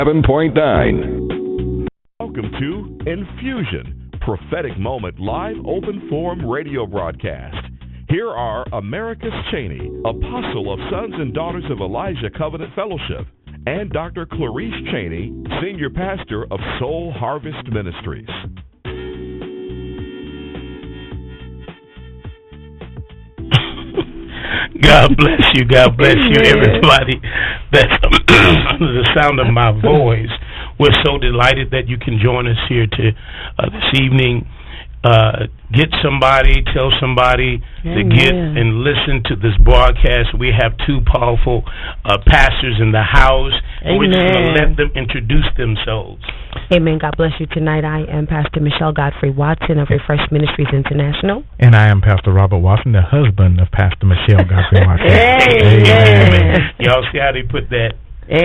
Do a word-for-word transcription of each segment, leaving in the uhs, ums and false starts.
seven point nine. Welcome to Infusion, Prophetic Moment Live Open Forum Radio Broadcast. Here are Americus Cheney, Apostle of Sons and Daughters of Elijah Covenant Fellowship, and Doctor Clarice Cheney, Senior Pastor of Soul Harvest Ministries. God bless you. God bless you, everybody that's under the sound of my voice. We're so delighted that you can join us here to uh, this evening. Uh, get somebody, tell somebody Amen. To get and listen to this broadcast. We have two powerful uh, pastors in the house. And we're just going to let them introduce themselves. Amen. God bless you. Tonight I am Pastor Michelle Godfrey Watson of Refresh Ministries International. And I am Pastor Robert Watson, the husband of Pastor Michelle Godfrey Watson. Amen. Amen. Y'all see how they put that?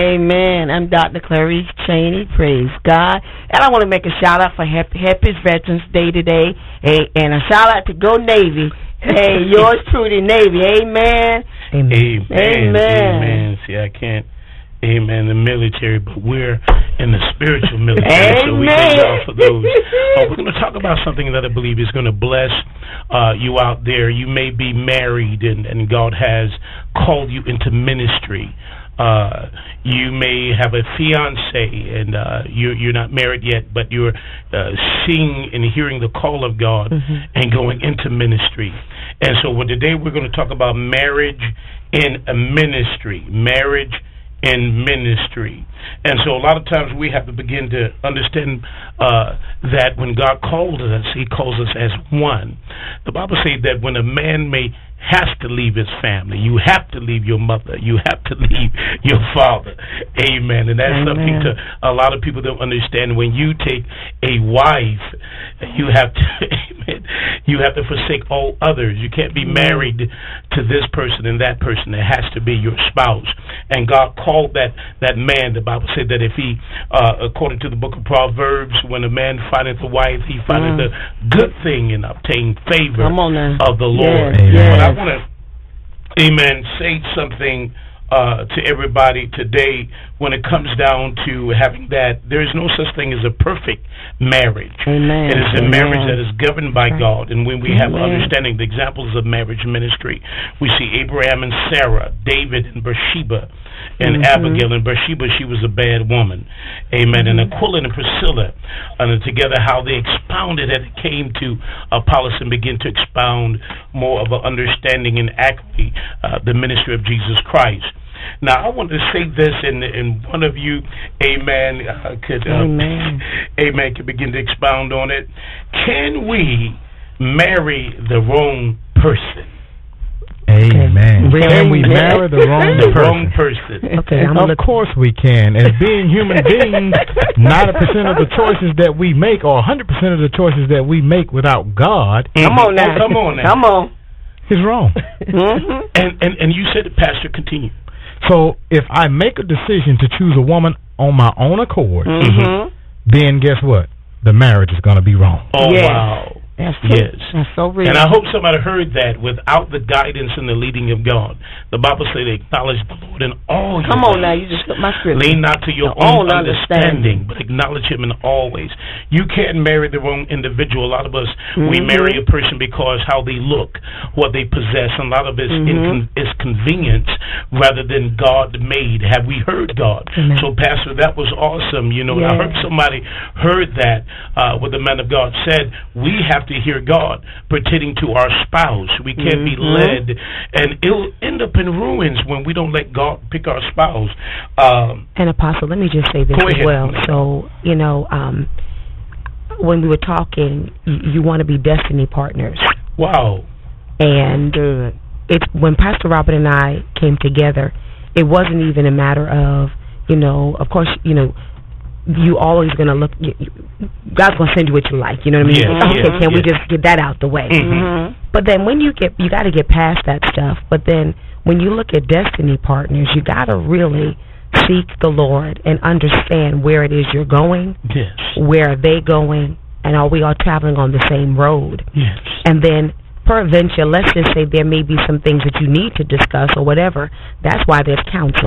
Amen. I'm Doctor Clarice Cheney. Praise God. And I want to make a shout out for Happy, Happy Veterans Day today. Hey, and a shout out to Go Navy. Hey, yours truly, Navy. Amen. Amen. Amen. Amen. Amen. See, I can't. Amen. The military, but we're in the spiritual military, Amen. So we thank God for those. Uh, we're going to talk about something that I believe is going to bless uh, you out there. You may be married, and, and God has called you into ministry. Uh, you may have a fiance, and uh, you're, you're not married yet, but you're uh, seeing and hearing the call of God mm-hmm. and going into ministry. And so well, today we're going to talk about marriage in a ministry, marriage in ministry. And so a lot of times we have to begin to understand uh, that when God calls us, he calls us as one. The Bible says that when a man may has to leave his family, you have to leave your mother, you have to leave your father. Amen. And that's Amen. Something to a lot of people don't understand. When you take a wife, you have to amen, you have to forsake all others. You can't be married to this person and that person. It has to be your spouse. And God called that that man, the Bible said that if he uh, according to the book of Proverbs, when a man findeth a wife, he findeth mm. a good thing and obtain favor of the Lord. Yes, yes. But I want to, amen, say something uh, to everybody today when it comes down to having that. There is no such thing as a perfect marriage. Amen. It is a Amen. marriage that is governed by Right. God. And when we have Amen. understanding the examples of marriage ministry, we see Abraham and Sarah, David and Bathsheba, and mm-hmm. Abigail. And Bathsheba, she was a bad woman. Amen. Mm-hmm. And Aquila and Priscilla, and together how they expounded as it came to Apollos and began to expound more of an understanding and accurately uh, the ministry of Jesus Christ. Now, I want to say this, and, and one of you, amen, uh, could, uh, amen. amen, could begin to expound on it. Can we marry the wrong person? Amen. Okay. Can we marry the wrong the person? wrong person? Okay, I'm of course we can. As being human beings, ninety percent of the choices that we make, or one hundred percent of the choices that we make without God, mm-hmm. come on now, oh, come on now, come on, is wrong. mm-hmm. And and and you said it, Pastor. Continue. So if I make a decision to choose a woman on my own accord, mm-hmm. then guess what? The marriage is going to be wrong. Oh yes. wow. That's true. Yes. That's so real. And I hope somebody heard that. Without the guidance and the leading of God, the Bible says they acknowledge the Lord in all your Come ways. on now, you just took my scripture. Lean not to your Your own own understanding, understanding, but acknowledge him in all ways. You can't marry the wrong individual. A lot of us, mm-hmm. we marry a person because how they look, what they possess, and a lot of it mm-hmm. incon- is convenience rather than God made. Have we heard God? Mm-hmm. So, Pastor, that was awesome. You know, yes. I heard somebody heard that uh, what the man of God said. We have to hear God pertaining to our spouse. We can't mm-hmm. be led, and it'll end up in ruins when we don't let God pick our spouse. Um, and Apostle, let me just say this as well. So, you know, um, when we were talking, you, you want to be destiny partners. Wow. And uh, it's when Pastor Robert and I came together, it wasn't even a matter of, you know, of course, you know, you always going to look, you, you, God's going to send you what you like, you know what I mean? Yeah, okay, yeah, can yeah. we just get that out the way? Mm-hmm. But then when you get, you got to get past that stuff. But then when you look at destiny partners, you got to really seek the Lord and understand where it is you're going, yes. where are they going, and are we all traveling on the same road? Yes. And then peradventure, let's just say there may be some things that you need to discuss or whatever. That's why there's counsel.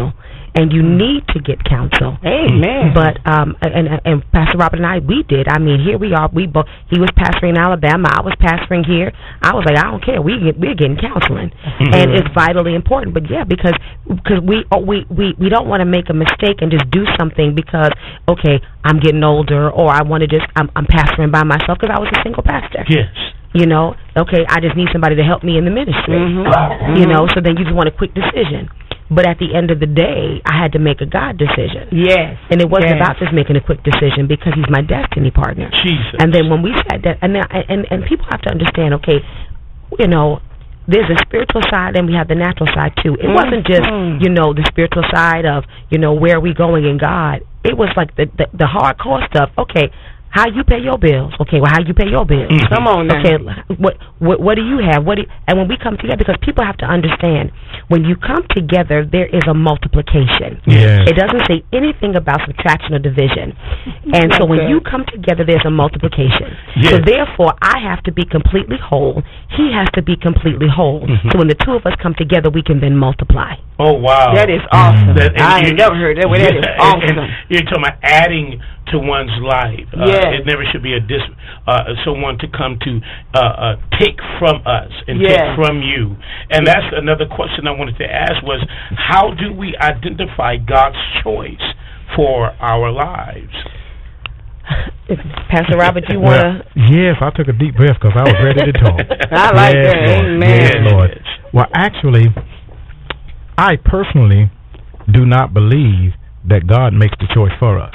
and you need to get counsel. Amen. But um, and, and and Pastor Robert and I, we did. I mean, here we are. We both. He was pastoring in Alabama. I was pastoring here. I was like, I don't care. We get, we're getting counseling, mm-hmm. and it's vitally important. But yeah, because because we we we we don't want to make a mistake and just do something because okay, I'm getting older, or I want to just I'm I'm pastoring by myself because I was a single pastor. Yes. You know, okay, I just need somebody to help me in the ministry. Mm-hmm. You know, so then you just want a quick decision. But at the end of the day, I had to make a God decision. Yes. And it wasn't yes. about just making a quick decision because he's my destiny partner. Jesus. And then when we said that, and, then, and, and people have to understand, okay, you know, there's a spiritual side and we have the natural side too. It mm-hmm. wasn't just, you know, the spiritual side of, you know, where are we going in God. It was like the, the, the hardcore stuff. Okay, how you pay your bills? Okay, well, how you pay your bills? Mm-hmm. Come on now. Okay, what what what do you have? What do you, and when we come together, because people have to understand, when you come together, there is a multiplication. Yeah. It doesn't say anything about subtraction or division. And so when you come together, there's a multiplication. Yes. So therefore, I have to be completely whole. He has to be completely whole. Mm-hmm. So when the two of us come together, we can then multiply. Oh, wow. That is awesome. That, I ain't you, never heard that. Well, that is and, awesome. And you're talking about adding to one's life. Uh, yes. It never should be a dis, uh, someone to come to uh, uh, take from us and yes. take from you. And that's another question I wanted to ask was, how do we identify God's choice for our lives? Pastor Robert, you want to? Well, yes, I took a deep breath because I was ready to talk. I like yes, that. Lord. Amen. Yes, Lord. Well, actually, I personally do not believe that God makes the choice for us.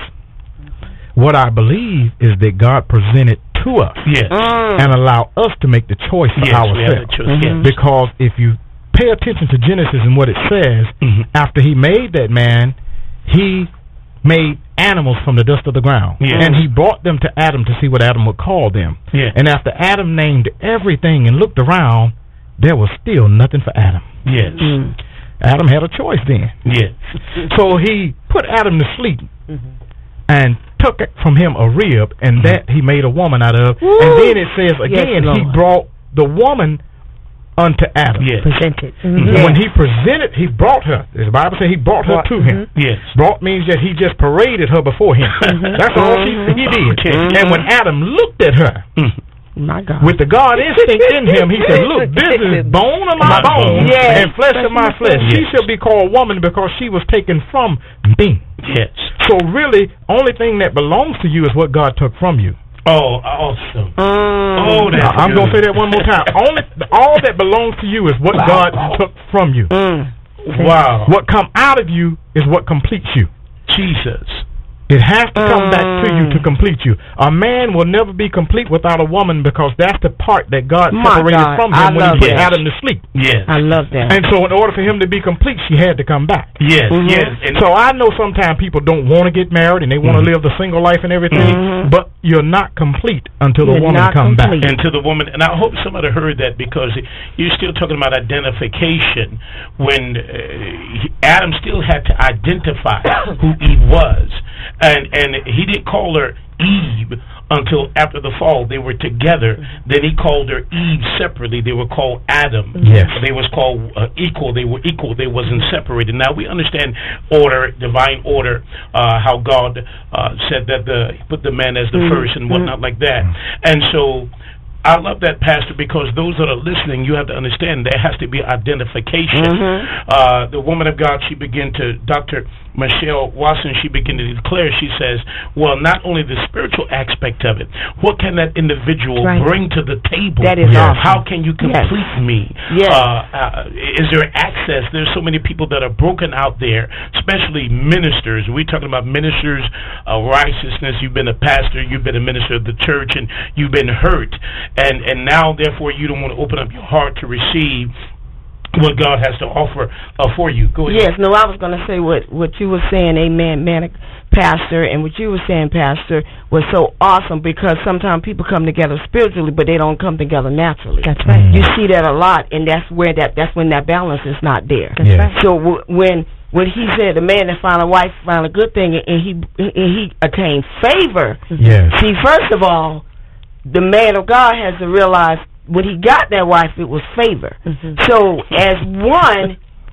What I believe is that God presented to us yes. Mm. and allow us to make the choice for yes, ourselves. choice. Mm-hmm. Because if you pay attention to Genesis and what it says, mm-hmm. after he made that man, he made animals from the dust of the ground. Yes. And he brought them to Adam to see what Adam would call them. Yes. And after Adam named everything and looked around, there was still nothing for Adam. Yes. Mm. Adam had a choice then. Yes. So he put Adam to sleep Mm-hmm. and took from him a rib, and mm-hmm. that he made a woman out of. Woo. And then it says again, yes, he brought the woman unto Adam. Yes. Presented. Mm-hmm. Yes. When he presented, he brought her. The Bible says he brought her to him. Yes. Brought means that he just paraded her before him. That's all he, he did. Okay. And when Adam looked at her, Mm-hmm. My God. with the God instinct in him, he said, look, this is bone of my My bone bone. Yes. and flesh of my flesh. Yes. She shall be called woman because she was taken from me. Yes. So really, only thing that belongs to you is what God took from you. Oh, awesome. Mm. Oh, that's Now, I'm going to say good. that one more time. Only all that belongs to you is what God took from you. Mm. Wow. What come out of you is what completes you. Jesus. It has to come back to you to complete you. A man will never be complete without a woman because that's the part that God My separated God, from I him when love he put it. Adam to sleep. Yes. I love that. And so in order for him to be complete, she had to come back. Yes. Mhm. Yes. And So I know sometimes people don't want to get married and they want to Mhm. live the single life and everything, Mhm. but you're not complete until the You're woman not comes back. complete. and to the woman, and I hope somebody heard that because you're still talking about identification when uh, he, Adam still had to identify who Eve was, and and he didn't call her Eve until after the fall. They were together. Then he called her Eve separately. They were called Adam. Yes. They was called uh, equal. They were equal. They wasn't separated. Now we understand order, divine order, uh, how God uh, said that the put the man as the Mm-hmm. first and whatnot like that. And so I love that, Pastor, because those that are listening, you have to understand there has to be identification. Mhm. Uh, the woman of God, she began to, Doctor Michelle Watson, she began to declare, she says, well, not only the spiritual aspect of it, what can that individual Right. bring to the table? That is Yes. awesome. How can you complete Yes. me? Yes. Uh, uh, is there access? There's so many people that are broken out there, especially ministers. We're talking about ministers of righteousness. You've been a pastor, you've been a minister of the church, and you've been hurt. And, and now, therefore, you don't want to open up your heart to receive what God has to offer uh, for you. Go ahead. Yes, no, I was going to say what, what you were saying, amen, man, Pastor, and what you were saying, Pastor, was so awesome because sometimes people come together spiritually, but they don't come together naturally. That's right. You see that a lot, and that's where that that's when that balance is not there. That's Yeah. right. So w- when when he said the man that found a wife found a good thing, and he and he attained favor. Yes. See, first of all, the man of God has to realize when he got that wife, it was favor. Mhm. So as one,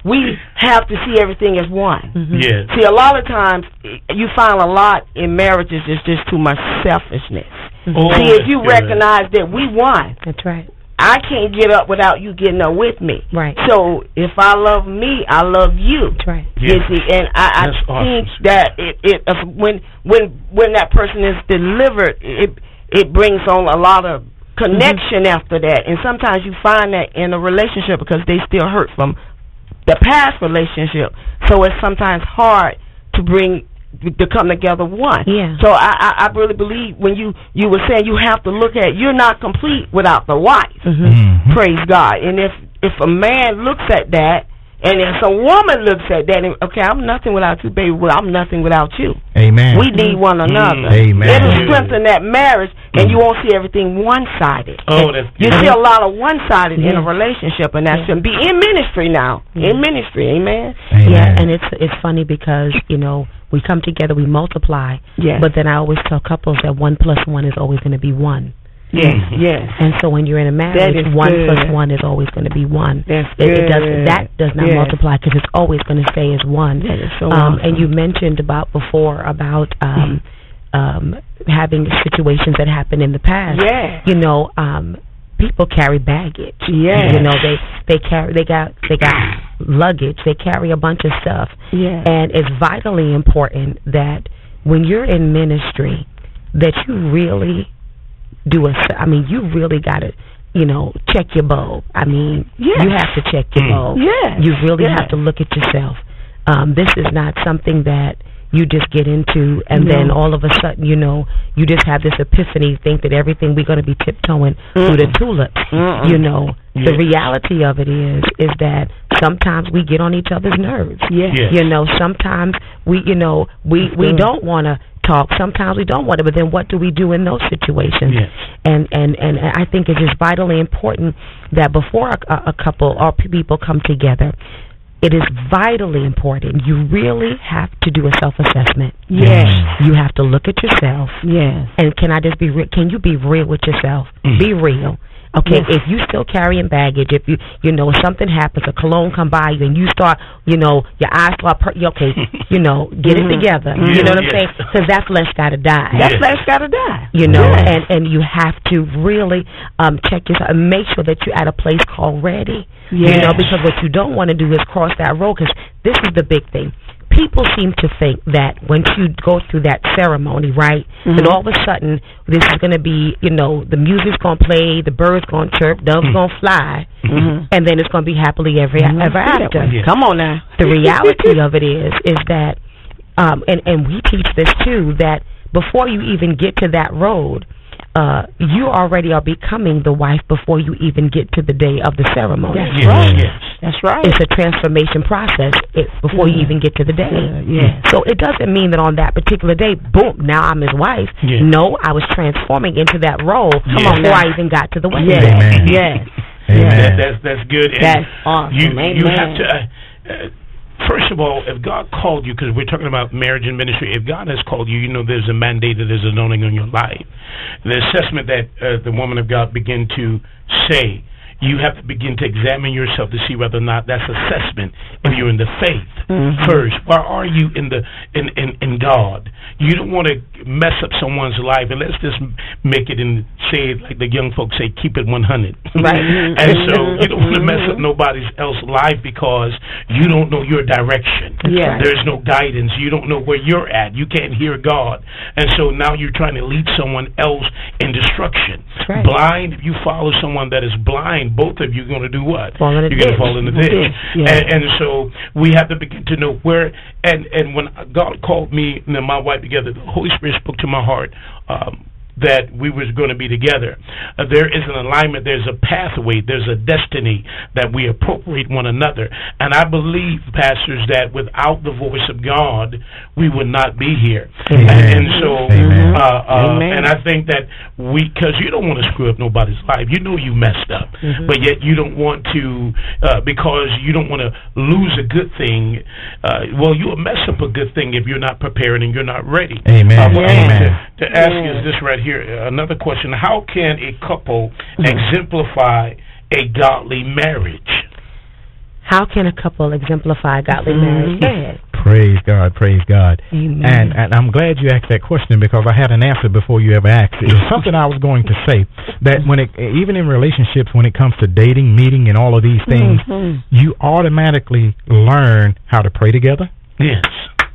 we have to see everything as one. Mm-hmm. Yes. See, a lot of times you find a lot in marriages is just too much selfishness. Oh, see, if you good. recognize that we won, That's right. I can't get up without you getting up with me. Right. So if I love me, I love you. That's right. You see, and I, I That's think awesome. that it, it uh, when when when that person is delivered, it it brings on a lot of connection mm-hmm. after that. And sometimes you find that in a relationship because they still hurt from the past relationship. So it's sometimes hard to bring to come together one. Yeah. So I, I, I really believe when you, you were saying you have to look at, you're not complete without the wife. Mm-hmm. Mm-hmm. Praise God. And if if a man looks at that, and if a woman looks at that, and, okay, I'm nothing without you, baby. Well, I'm nothing without you. Amen. We need one another. Amen. It'll strengthen that marriage, and you won't see everything one-sided. Oh, that's You good. see a lot of one-sided in a Yeah. relationship, and that shouldn't be in ministry now. In ministry, amen? Amen. Yeah, and it's it's funny because, you know, we come together, we multiply, Yes. but then I always tell couples that one plus one is always going to be one. Yes, yes. And so when you're in a marriage, That is one good. plus one is always going to be one. That's It, it good. does that does not Yes. multiply because it's always going to stay as one. That is so um, awesome. And you mentioned about before about um, um, having situations that happened in the past. Yes. You know, um, people carry baggage. Yes. You know, they they carry they got they got luggage. They carry a bunch of stuff. Yes. And it's vitally important that when you're in ministry, that you really do a. I mean, you really got to, you know, check your bulb. I mean, Yes. you have to check your bulb. Yes. You really Yes. have to look at yourself. Um, this is not something that you just get into and No. then all of a sudden, you know, you just have this epiphany, think that everything we're going to be tiptoeing through the tulips. Mm-mm. You know, Yes. the reality of it is, is that sometimes we get on each other's nerves. Yes. Yes. You know, sometimes we, you know, we, we good. don't want to talk. Sometimes we don't want to, but then what do we do in those situations? Yes. And, and, and I think it is vitally important that before a, a couple or people come together, it is vitally important. You really have to do a self-assessment. Yes. You have to look at yourself. Yes. And can I just be real? Can you be real with yourself? Mm. Be real. Okay, Yes. if you still carrying baggage, if you, you know, something happens, a cologne come by you and you start, you know, your eyes start, per- okay, you know, get Mhm. it together. Mhm. You know what I'm Yes. saying? Because that flesh got to die. That Yes. flesh got to die. You know, Yes. and, and you have to really um, check yourself and make sure that you're at a place called ready. You Yes. know, because what you don't want to do is cross that road, because this is the big thing. People seem to think that once you go through that ceremony, right, Mhm. that all of a sudden this is going to be, you know, the music's going to play, the birds going to chirp, doves Mm. going to fly, Mhm. and then it's going to be happily ever, Mhm. ever after. Yeah. Come on now. The reality of it is, is that, um, and, and we teach this too, that before you even get to that road, uh, you already are becoming the wife before you even get to the day of the ceremony. That's Yes. right. Yes. That's right. It's a transformation process it, before you Yeah. even get to the day. Yeah, yeah. So it doesn't mean that on that particular day, boom, now I'm his wife. Yeah. No, I was transforming into that role Yeah. before now. I even got to the wedding. Yes. Amen. Yes. Amen. That, that's that's good. And That's awesome. You Amen. you have to. Uh, uh, First of all, if God called you, because we're talking about marriage and ministry, if God has called you, you know there's a mandate, that there's an anointing on your life. The assessment that uh, the woman of God began to say, you have to begin to examine yourself to see whether or not that's assessment if you're in the faith. Mhm. First, where are you in the in, in, in God? You don't want to mess up someone's life, and let's just make it and say it like the young folks say, keep it one hundred. Right. And so you don't want to mess up nobody's else's life because you don't know your direction. Yeah. There's no guidance. You don't know where you're at. You can't hear God. And so now you're trying to lead someone else in destruction. That's right. Blind, if you follow someone that is blind, both of you are going to do what? Fall in the you're going to ditch. fall in the ditch. Ditch, yeah. And, and so we have to begin to know where, and, and when God called me and my wife together, the Holy Spirit spoke to my heart um, that we was going to be together. Uh, there is an alignment, there's a pathway, there's a destiny that we appropriate one another. And I believe, pastors, that without the voice of God, we would not be here. Amen. And, and so, Amen. uh, uh, Amen. and I think that we, because you don't want to screw up nobody's life. You know you messed up, Mhm. but yet you don't want to, uh, because you don't want to lose a good thing. Uh, well, you'll mess up a good thing if you're not prepared and you're not ready. Amen. Uh, what I Yeah. want to, to ask Yeah. you is this right here. Uh, Another question: how can a couple Mhm. exemplify a godly marriage? how can a couple exemplify godly marriage? Bad. Praise God, praise God. Amen. And and I'm glad you asked that question because I had an answer before you ever asked it. It was something I was going to say, that when it, even in relationships, when it comes to dating, meeting, and all of these things, mm-hmm. you automatically learn how to pray together. Yes.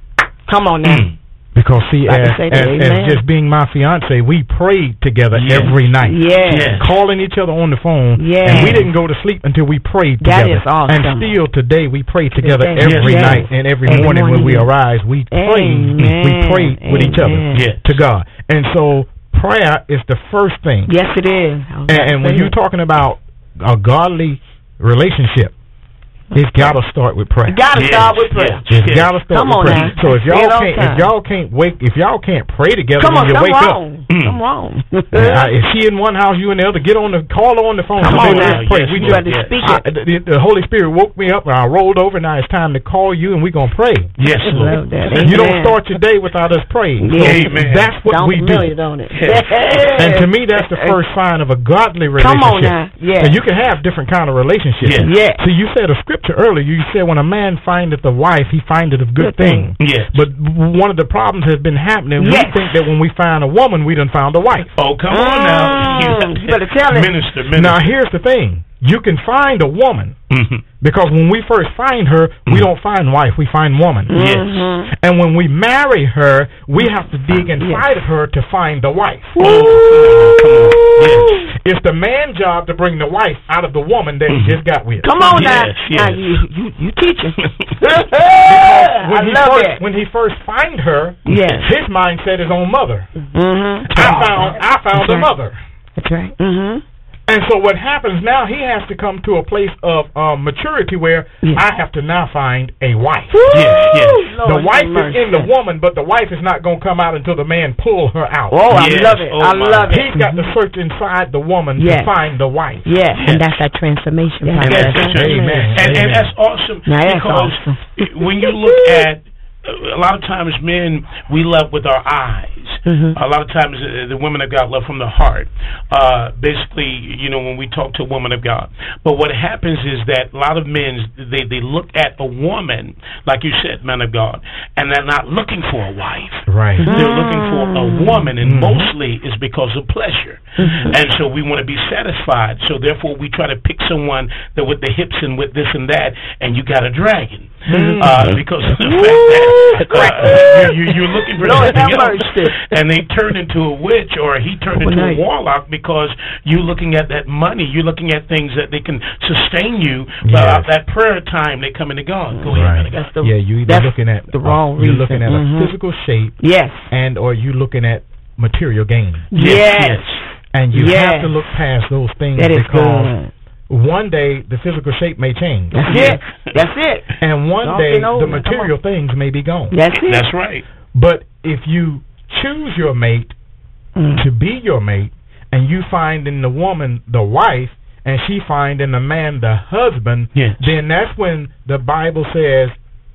Come on now. Mm. Because, see, as, as, as just being my fiance, we prayed together yes. every night. Yes. yes. Calling each other on the phone. Yes. And we didn't go to sleep until we prayed that together. Is awesome. And still today we pray together today. every yes. night and every Amen. morning when we arise. We pray. Amen. We pray Amen. with each other yes. to God. And so prayer is the first thing. Yes, it is. And, and when you're talking about a godly relationship, it's got to start with prayer. Got to yes, start with prayer. Yes, it's yes. got to start come with prayer. Now. So if y'all Say can't, if y'all can't wake, if y'all can't pray together come when on, you wake wrong. up, mm. come wrong. uh, if she in one house, you in the other, get on the call her on the phone. Come on, let's pray. Yes, we just yes. speak I, it. The, the Holy Spirit woke me up, and I rolled over. Now it's time to call you, and we are gonna pray. Yes, Lord. You don't start your day without us praying. Yes. So Amen. that's what don't we do. It, don't it? Yes. And to me, that's the first sign of a godly relationship. Come on now. Yeah. And you can have different kind of relationships. Yes. Yes. So you said a scripture earlier. You said when a man findeth a wife, he findeth a good, good thing. Yes. But one of the problems has been happening. Yes. We think that when we find a woman, we done found a wife. Oh, come on now. Mm. You better tell it. Minister, minister. Now, here's the thing. You can find a woman mm-hmm. because when we first find her, mm-hmm. we don't find wife, we find woman. Yes. Mm-hmm. And when we marry her, we have to dig inside yes. of her to find the wife. Oh, come on, come on. Yes. It's the man's job to bring the wife out of the woman that mm-hmm. he just got with. Come on yes, now. Yes. now you, you, you teaching. Because when I he love first, it. when he first find her, yes. his mindset is on mother. Mm-hmm. I found I found That's a right. mother. That's right. Mm-hmm. And so what happens now, he has to come to a place of um, maturity where yes. I have to now find a wife. Yes, yes. Lord, the wife is in the woman, but the wife is not going to come out until the man pull her out. Oh, yes. I love it. Oh, I love it. He's got to search inside the woman yes. to find the wife. Yes. yes. And that's that transformation yes. process. Yes. Amen. And, Amen. and that's awesome now that's because awesome. when you look at a lot of times men, we love with our eyes. Mm-hmm. A lot of times uh, the women of God love from the heart. Uh, basically, you know, when we talk to a woman of God. But what happens is that a lot of men, they, they look at a woman, like you said, man of God, and they're not looking for a wife. Right. They're mm-hmm. looking for a woman, and mm-hmm. mostly it's because of pleasure. Mm-hmm. And so we want to be satisfied. So therefore we try to pick someone that with the hips and with this and that, and you got a dragon. Mm-hmm. Uh, because of the fact that uh, you, you, you're looking for Lord something else, and they turn into a witch, or he turned into a warlock because you're looking at that money, you're looking at things that they can sustain you. Yes. Uh, that prayer time, they come into God. Go right. ahead, that's the, yeah, you either looking at the wrong uh, you're reason. looking at mm-hmm. a physical shape, yes, and or you looking at material gain. Yes, yes. and you yes. have to look past those things that is because. Good. One day the physical shape may change. That's it. That's it. And one Don't day know, the material things may be gone. That's it. That's right. But if you choose your mate mm. to be your mate, and you find in the woman the wife, and she find in the man the husband, yes. then that's when the Bible says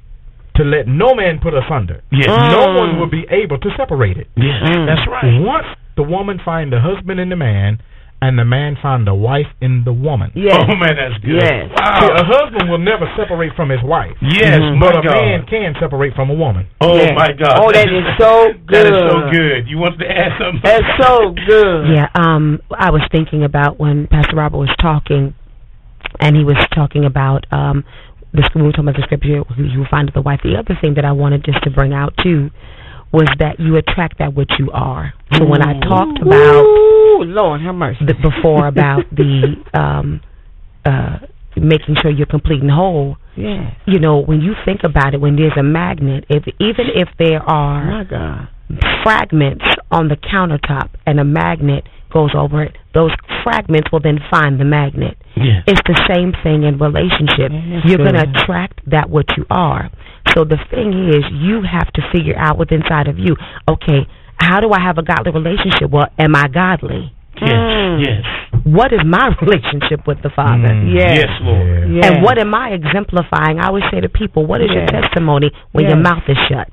to let no man put asunder. Yes. Mm. No Mm. one will be able to separate it. Yes. Mm. That's right. Once the woman find the husband in the man, and the man found the wife in the woman. Yes. Oh, man, that's good. Yes. Wow. See, a husband will never separate from his wife. Yes, mm-hmm. But my a God. man can separate from a woman. Oh, yes. my God. Oh, that is so good. That is so good. You wanted to add something? That's so good. Yeah, um, I was thinking about when Pastor Robert was talking, and he was talking about um, the when we were talking about the scripture, you will find the wife. The other thing that I wanted just to bring out too was that you attract that which you are. So when I talked about Ooh, Lord have mercy the, before about the um, uh, making sure you're complete and whole, yeah. you know, when you think about it, when there's a magnet, if even if there are my God. fragments on the countertop and a magnet goes over it, those fragments will then find the magnet. Yes. It's the same thing in relationships. Yes, you're going to good. attract that what you are. So the thing is, you have to figure out within inside of you, okay, how do I have a godly relationship? Well, am I godly? Yes, Mm. yes. What is my relationship with the Father? Mm. Yes. Yes, Lord. Yeah. Yes. And what am I exemplifying? I always say to people, what is Yes. your testimony when Yes. your mouth is shut?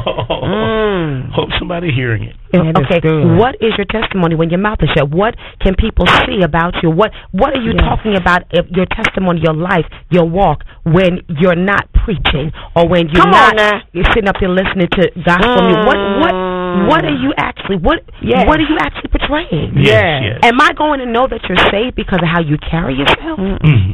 Mm. Hope somebody hearing it. That is Okay, good. what is your testimony when your mouth is shut? What can people see about you? What What are you Yes. talking about? If your testimony, your life, your walk, when you're not preaching or when you're Come not on now. you're sitting up there listening to gospel music? What What What are you actually what Yes. What are you actually portraying? Yes, Yes. yes. Am I going to know that you're saved because of how you carry yourself? Mm.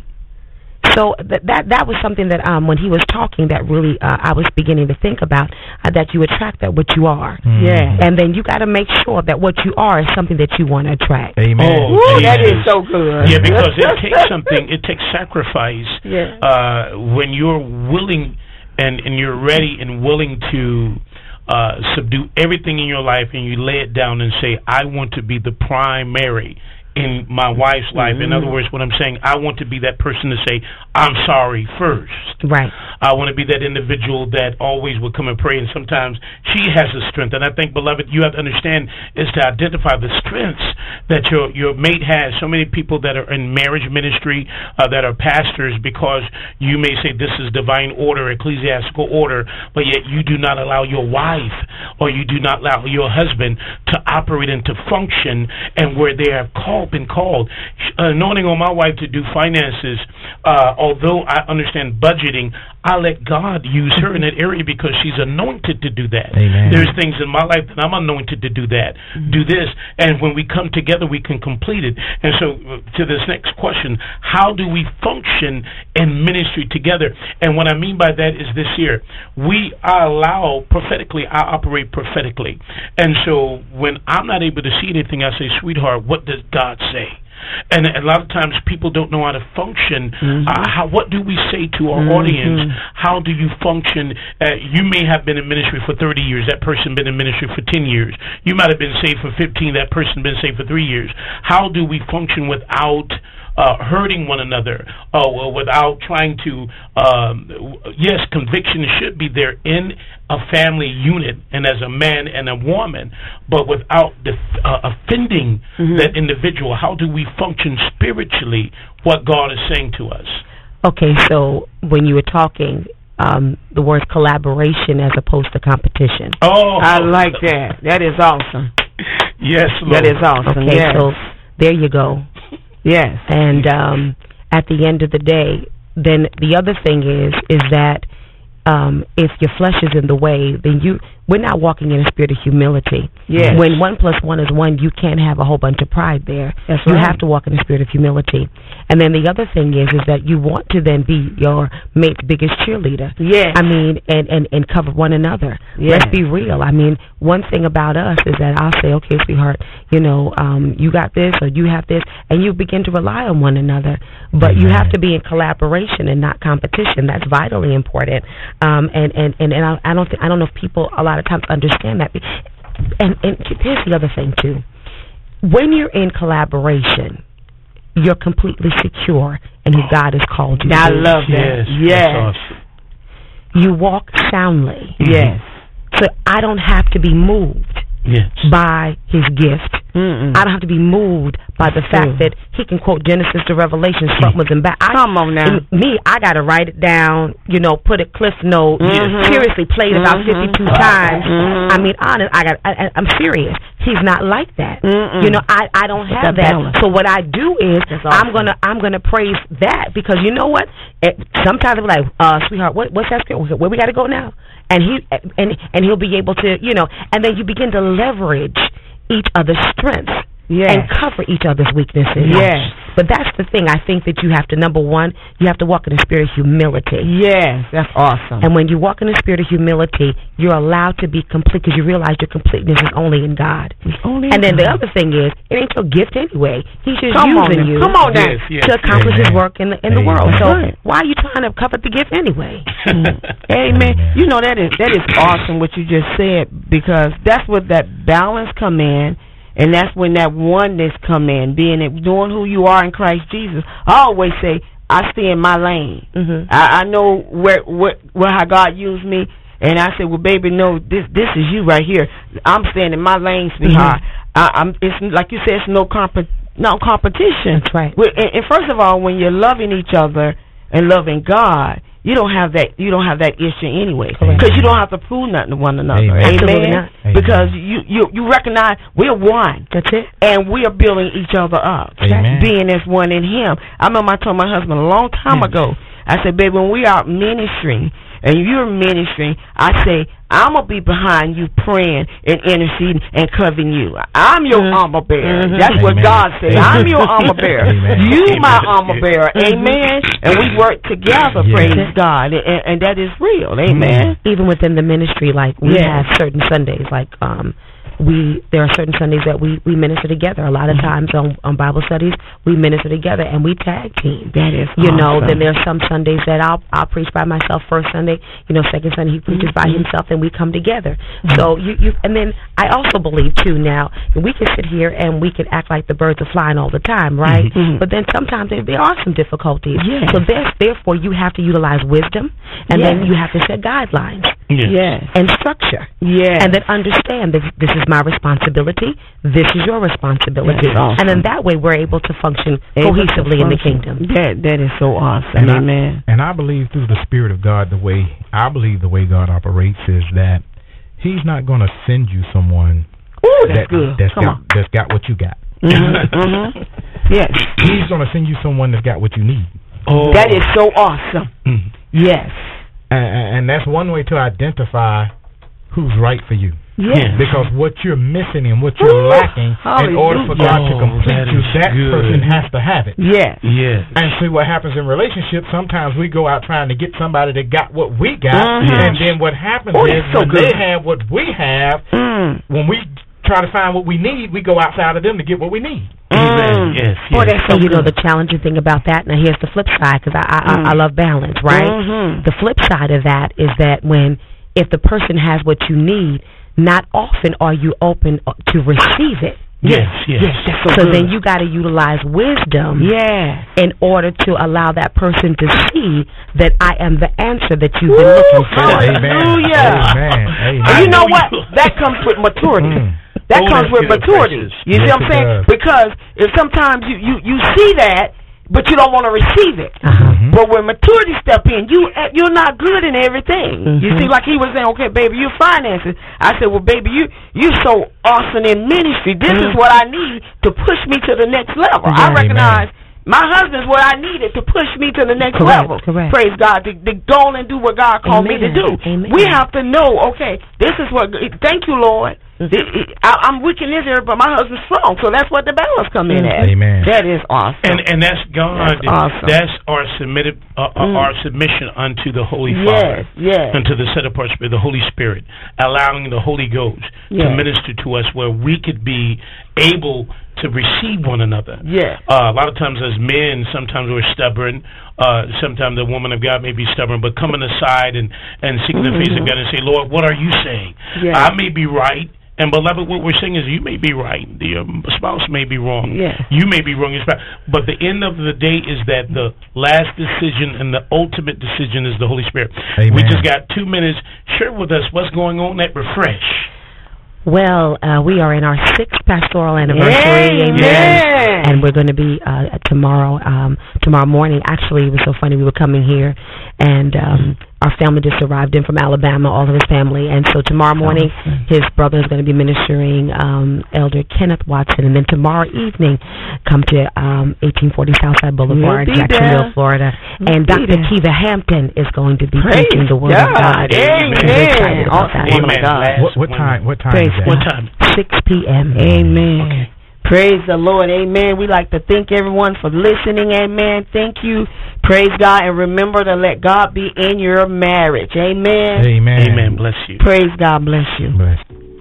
So th- that that was something that um when he was talking that really uh, I was beginning to think about uh, that you attract that what you are, Mm. Yeah. and then you got to make sure that what you are is something that you want to attract. Amen. Oh, Woo, that Jesus. is so good. Yeah, because it takes something. It takes sacrifice. Yeah. Uh, when you're willing and and you're ready and willing to uh, subdue everything in your life, and you lay it down and say, "I want to be the primary in my wife's life." In other words, what I'm saying, I want to be that person to say, "I'm sorry" first. Right. I want to be that individual that always will come and pray, and sometimes she has the strength. And I think, beloved, you have to understand is to identify the strengths that your your mate has. So many people that are in marriage ministry uh, that are pastors, because you may say this is divine order, ecclesiastical order, but yet you do not allow your wife or you do not allow your husband to operate and to function, and where they have called been called. Anointing on my wife to do finances, uh, although I understand budgeting, I let God use her in that area because she's anointed to do that. Amen. There's things in my life that I'm anointed to do that, do this, and when we come together, we can complete it. And so, uh, to this next question, how do we function in ministry together? And what I mean by that is this here: we I allow prophetically, I operate prophetically, and so when I'm not able to see anything, I say, "Sweetheart, what does God say?" And a lot of times people don't know how to function. Mm-hmm. Uh, how, what do we say to our mm-hmm. audience? How do you function? Uh, you may have been in ministry for thirty years. That person been in ministry for ten years. You might have been saved for fifteen. That person been saved for three years. How do we function without uh, hurting one another? Uh, without trying to, um, yes, conviction should be there in a family unit and as a man and a woman, but without def- uh, offending mm-hmm. that individual. How do we function spiritually, what God is saying to us? Okay, so when you were talking, um, the word collaboration as opposed to competition. Oh, I like that. That is awesome. Yes, Lord. That is awesome. Okay, yes. so there you go. Yes. And um, at the end of the day, then the other thing is, is that um, if your flesh is in the way, then you we're not walking in a spirit of humility. Yes. When one plus one is one, you can't have a whole bunch of pride there. That's you right. have to walk in a spirit of humility. And then the other thing is, is that you want to then be your mate's biggest cheerleader. Yes. I mean, and, and, and cover one another. Yes. Let's be real. I mean, one thing about us is that I'll say, okay, sweetheart, you know, um, you got this or you have this, and you begin to rely on one another. But mm-hmm. you have to be in collaboration and not competition. That's vitally important. Um, and, and, and, and I, I don't th- I don't know if people a lot of times understand that. And, and here's the other thing too. When you're in collaboration, you're completely secure in who God has called you I to. love that. Yes. Yes. Awesome. You walk soundly. Mm-hmm. Yes. So I don't have to be moved Yes. by his gift. Mm-mm. I don't have to be moved by the fact that he can quote Genesis to Revelation frontwards and back. I, Come on now. Me, I got to write it down, you know, put a cliff note, Mhm. seriously played about Mhm. fifty-two times. Mhm. I mean, honest, I got, I, I'm serious. He's not like that. Mm-mm. You know, I, I don't It's have that that. balance. So what I do is That's I'm awesome. gonna I'm gonna praise that, because you know what? It, sometimes I'm like, uh, sweetheart, what, what's that script? Where we got to go now? And he and and he'll be able to, you know, and then you begin to leverage each other's strengths. Yes. And cover each other's weaknesses. Yes. But that's the thing. I think that you have to, number one, you have to walk in a spirit of humility. Yes, that's awesome. And when you walk in a spirit of humility, you're allowed to be complete, because you realize your completeness is only in God. Only and then in the God. other thing is, it ain't your gift anyway. He's just Come on using now. you Come on now. Yes, yes, to accomplish Amen. his work in the, in the Amen. world. So Right. why are you trying to cover the gift anyway? Amen. You know, that is that is awesome what you just said, because that's what that balance come in. And that's when that oneness come in, being it, knowing who you are in Christ Jesus. I always say, I stay in my lane. Mm-hmm. I, I know where, where, where how God used me, and I say, well, baby, no, this this is you right here. I'm staying in my lane, sweetheart. I, I'm. It's like you said. It's no comp- no competition. That's right. We're, and, and first of all, when you're loving each other and loving God, you don't have that. You don't have that issue anyway, because you don't have to prove nothing to one another. Amen. Amen. Amen. Because you, you you recognize we're one. That's it. And we are building each other up. Amen. Being as one in Him. I remember I told my husband a long time Yes. ago. I said, baby, when we are ministering and you're ministering, I say, I'm going to be behind you praying and interceding and covering you. I'm your mm-hmm. armor bearer. Mm-hmm. That's what Amen. God said. Amen. I'm your armor bearer. Amen. You Amen. my armor bearer. Amen. And we work together, Yes. praise God. And, and that is real. Amen. Even within the ministry, like we Yes. have certain Sundays, like um, we there are certain Sundays that we, we minister together. A lot of times on, on Bible studies, we minister together and we tag team. That is You know, awesome. then there's some Sundays that I'll I'll preach by myself first Sunday. You know, second Sunday he preaches by himself, and we come together. So you you and then I also believe too. Now we can sit here and we can act like the birds are flying all the time, right? Mhm. But then sometimes there, there are some difficulties. Yes. So there's, therefore you have to utilize wisdom, and Yes. then you have to set guidelines Yes. Yes. and structure. Yes. And then understand that this is my responsibility, this is your responsibility. That is awesome. And then that way we're able to function Able to cohesively in the function. kingdom. That that is so awesome. And I- Amen. And I believe through the Spirit of God, the way I believe the way God operates is that He's not going to send you someone Ooh, that's that, good. that's Come got on. that's got what you got. Mm-hmm, mm-hmm. Yes. He's going to send you someone that's got what you need. Oh. That is so awesome. Mm. Yes. And, and that's one way to identify who's right for you. Yes. Because what you're missing and what you're Ooh, lacking, in order for God to Oh, complete that you, is that good. person has to have it. Yes. Yes. And see what happens in relationships. Sometimes we go out trying to get somebody that got what we got, Mhm. and then what happens Oh, is that's so when good. they have what we have, Mm. when we try to find what we need, we go outside of them to get what we need. Amen. Yes, Boy, yes. that's so And you know good. the challenging thing about that. Now here's the flip side, because I, I Mm. I love balance, right? Mhm. The flip side of that is that when if the person has what you need, not often are you open to receive it. Yes, yes. Yes, that's so, So good. then you got to utilize wisdom Yeah. in order to allow that person to see that I am the answer that you've been looking for. Hallelujah. Amen. Amen. And you know I know what? you- That comes with maturity. Mm. That Oh, comes that's with good, maturity. precious. You see Yes, what I'm it saying? does. Because if sometimes you, you, you see that, but you don't want to receive it. Uh-huh. Mhm. But when maturity step in, you you're not good in everything. You Mhm. see, like he was saying, okay, baby, you finances. I said, well, baby, you you so awesome in ministry. This is Mhm. what I need to push me to the next level. Yeah, I recognize amen. my husband's what I needed to push me to the next Correct, level. correct. Praise God, to, to go on and do what God called me to Amen, do. amen. We have to know, okay, this is what. Thank you, Lord. The- I, I'm weak in this area, but my husband's strong. So that's what the balance come in at. Amen. That is awesome. And and that's God. That's awesome. That's our submitted, uh, Mm. our submission unto the Holy yes, Father, yes. unto the set apart Spirit, the Holy Spirit, allowing the Holy Ghost to Yes. minister to us, where we could be able to receive one another. Yes. Uh, a lot of times, as men, sometimes we're stubborn. Uh, sometimes the woman of God may be stubborn, but coming aside and and seeking the face of God and say, Lord, what are you saying? Yes. I may be right. And beloved, what we're saying is, you may be right. The um, spouse may be wrong. Yeah. You may be wrong. Your spouse. But the end of the day is that the last decision and the ultimate decision is the Holy Spirit. Amen. We just got two minutes. Share with us what's going on at Refresh. Well, uh, we are in our sixth pastoral anniversary, Amen. amen. And we're going to be uh, tomorrow, um, tomorrow morning. Actually, it was so funny. We were coming here, and um, our family just arrived in from Alabama, all of his family. And so tomorrow morning, his brother is going to be ministering, um, Elder Kenneth Watson. And then tomorrow evening, come to um, eighteen forty Southside Boulevard, We'll be Jacksonville, there. Florida. We'll and be Doctor there. Kiva Hampton is going to be Praise preaching the Word God. of God. Amen. So we're excited about that. Awesome. Oh, my God. Last What, what one. time? What time Praise is that? What time? six p.m. Amen. Okay. Praise the Lord. Amen. We like to thank everyone for listening. Amen. Thank you. Praise God. And remember to let God be in your marriage. Amen. Amen. Amen. Bless you. Praise God. Bless you. Bless.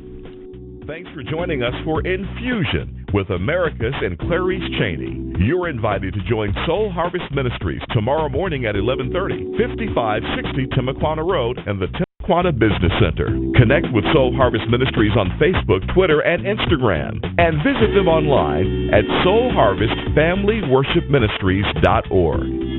Thanks for joining us for Infusion with Americus and Clarice Cheney. You're invited to join Soul Harvest Ministries tomorrow morning at eleven thirty, fifty-five sixty Timuquana Road and the Timuquana Business Center. Connect with Soul Harvest Ministries on Facebook, Twitter, and Instagram, and visit them online at soul harvest family worship ministries dot org.